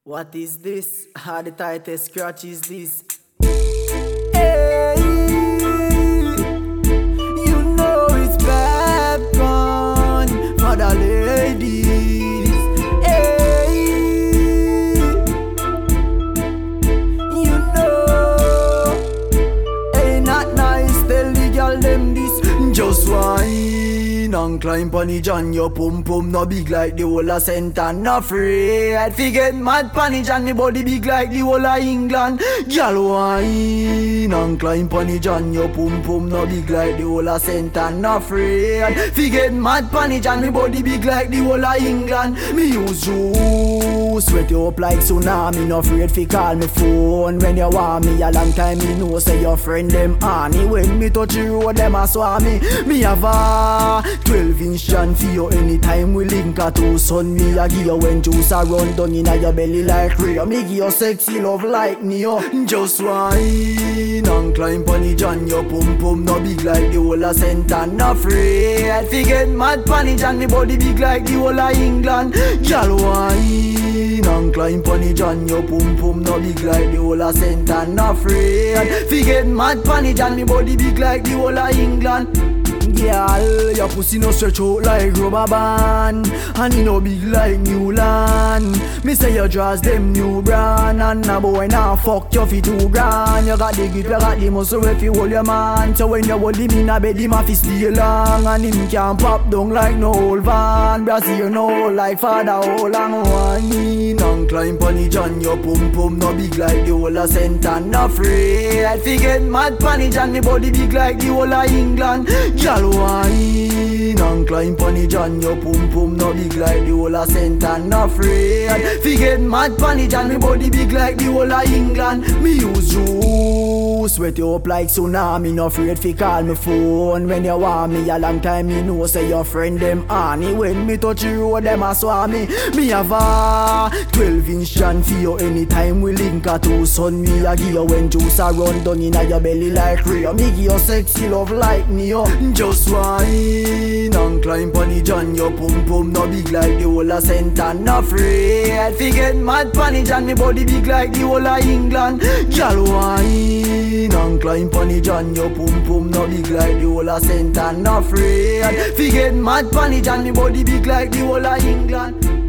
What is this? How the tightest scratch is this? Hey, you know it's bad fun for the ladies. Hey, you know, ain't not nice. Tell the girl them this. Just whine and climb on the John. Your pum pum no big like the whole of St. and no afraid. Forget mad panic John, me body big like the whole of England. Girl whine and climb on the John. Your pum pum no big like the whole of St. and no afraid. Forget mad panic John, me body big like the whole of England. Me use you, sweat you up like tsunami. No afraid fi call me phone when you want me. A long time me know say your friend them honey. When me touch you road them a swam me. Me have a 12-inch John for you anytime we link a two son. Me a give you when juice a run down inna your belly like Rio. Me give you sexy love like Neo. Just whine and climb on the John. Your pum pum no big like the whole of St. and no afraid. Forget mad panic John, me body big like the whole of England. Girl whine and climb on the John. Your pum pum no big like the whole of St. and no afraid. Forget mad panic John, me body big like the whole of England. Girl, your pussy no stretch out like rubber band, and it no big like Newland. Me say your draws them new brand, and a boy now fuck you for $2,000. You got the grip, you got the muscle if you hold your man. So when you hold him in a bed, him a fi stay long, and him can't pop down like no old van. Brazil you know like father all and whine and climb on the John. Your pum pum no big like the whole of St. and no afraid. Forget mad panic John, me body big like the whole of England. Girl whine and climb on the John. Your pum pum no big like the whole of St. and no afraid. Forget mad panic John, me body big like the whole of England. Me use you, sweat you up like tsunami. No afraid fi call me phone when you want me. A long time me know say your friend them honey. When me touch you road them a swam me. Me have a 12-inch John for you anytime we link a two son. Me a give you when juice a run down inna your belly like Rio. Me give you sexy love like Neo. Just whine and climb on the John. Your pum pum no big like the whole of St. and no afraid. Forget mad panic John, me body big like the whole of England. Girl whine and climb on the John. Your pum pum no big like the whole of St. and no afraid. Forget mad panic John, me body big like the whole of England.